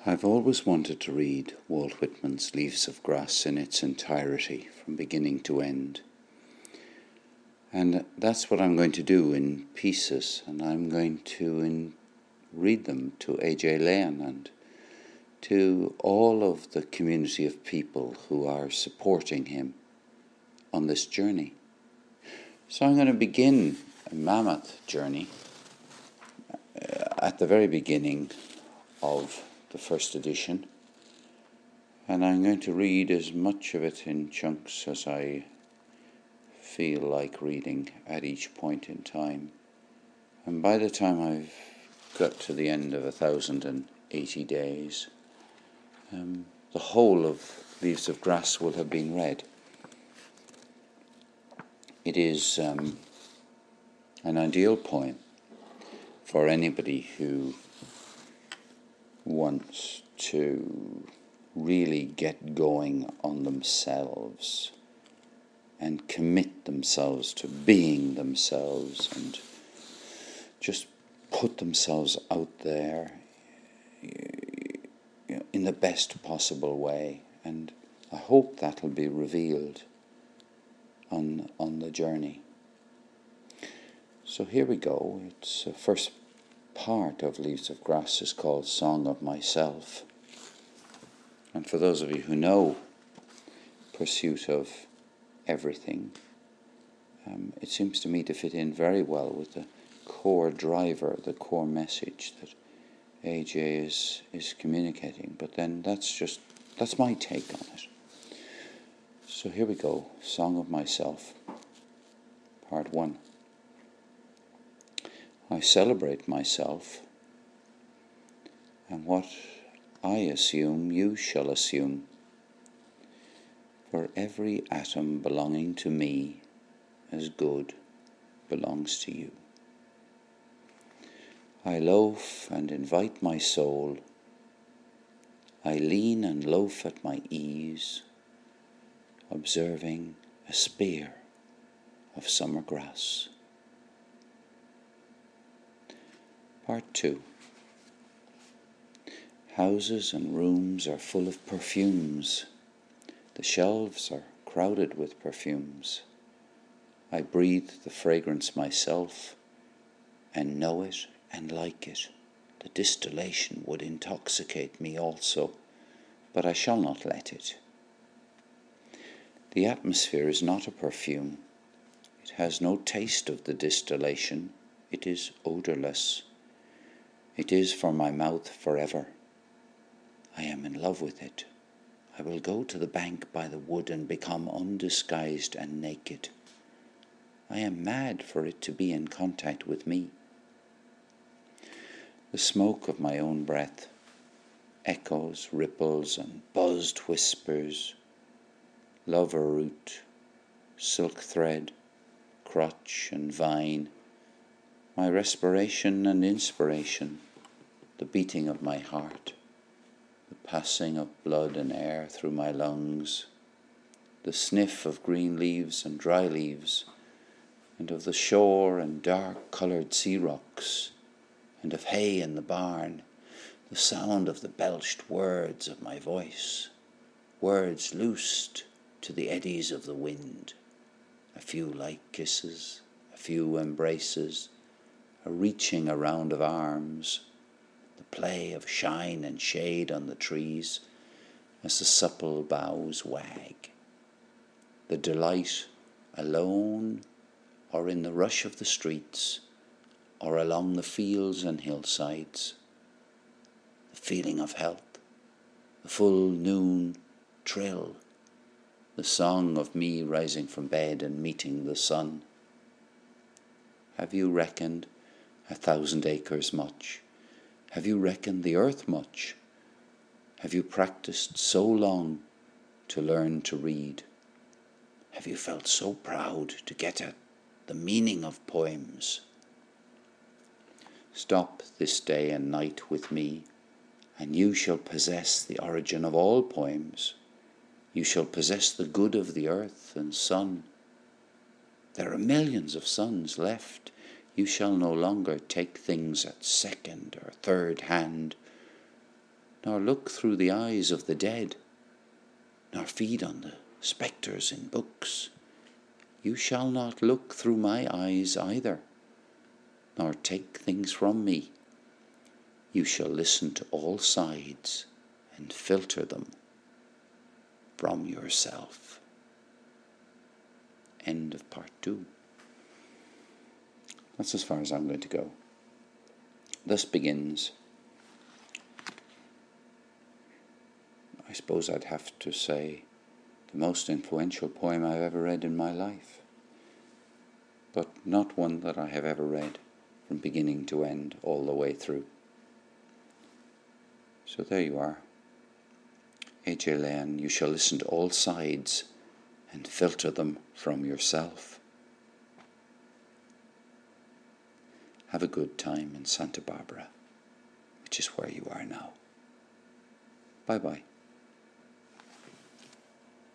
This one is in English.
I've always wanted to read Walt Whitman's Leaves of Grass in its entirety, from beginning to end. And that's what I'm going to do in pieces, and I'm going to read them to A.J. Leon and to all of the community of people who are supporting him on this journey. So I'm going to begin a mammoth journey at the very beginning of the first edition, and I'm going to read as much of it in chunks as I feel like reading at each point in time. And by the time I've got to the end of 1,080 days, the whole of Leaves of Grass will have been read. It is an ideal poem for anybody who wants to really get going on themselves and commit themselves to being themselves and just put themselves out there in the best possible way. And I hope that'll be revealed on the journey. So here we go. It's the first part of Leaves of Grass is called Song of Myself. And for those of you who know Pursuit of Everything, it seems to me to fit in very well with the core driver, the core message that AJ is communicating. But then that's my take on it. So here we go, Song of Myself, Part 1. I celebrate myself, and what I assume you shall assume. For every atom belonging to me as good belongs to you. I loaf and invite my soul. I lean and loaf at my ease, observing a spear of summer grass. Part 2. Houses and rooms are full of perfumes. The shelves are crowded with perfumes. I breathe the fragrance myself and know it and like it. The distillation would intoxicate me also, but I shall not let it. The atmosphere is not a perfume. It has no taste of the distillation. It is odorless. It is for my mouth forever. I am in love with it. I will go to the bank by the wood and become undisguised and naked. I am mad for it to be in contact with me. The smoke of my own breath, echoes, ripples, and buzzed whispers, lover root, silk thread, crotch and vine, my respiration and inspiration, the beating of my heart, the passing of blood and air through my lungs, the sniff of green leaves and dry leaves, and of the shore and dark-coloured sea rocks, and of hay in the barn, the sound of the belched words of my voice, words loosed to the eddies of the wind, a few light kisses, a few embraces, a reaching around of arms, the play of shine and shade on the trees as the supple boughs wag, the delight alone or in the rush of the streets or along the fields and hillsides, the feeling of health, the full noon trill, the song of me rising from bed and meeting the sun. Have you reckoned 1,000 acres much? Have you reckoned the earth much? Have you practiced so long to learn to read? Have you felt so proud to get at the meaning of poems? Stop this day and night with me, and you shall possess the origin of all poems. You shall possess the good of the earth and sun. There are millions of suns left. You shall no longer take things at second or third hand, nor look through the eyes of the dead, nor feed on the spectres in books. You shall not look through my eyes either, nor take things from me. You shall listen to all sides and filter them from yourself. End of part 2. That's as far as I'm going to go. Thus begins, I suppose I'd have to say, the most influential poem I've ever read in my life, but not one that I have ever read from beginning to end all the way through. So there you are. A.J. Leon, you shall listen to all sides and filter them from yourself. Have a good time in Santa Barbara, which is where you are now. Bye-bye.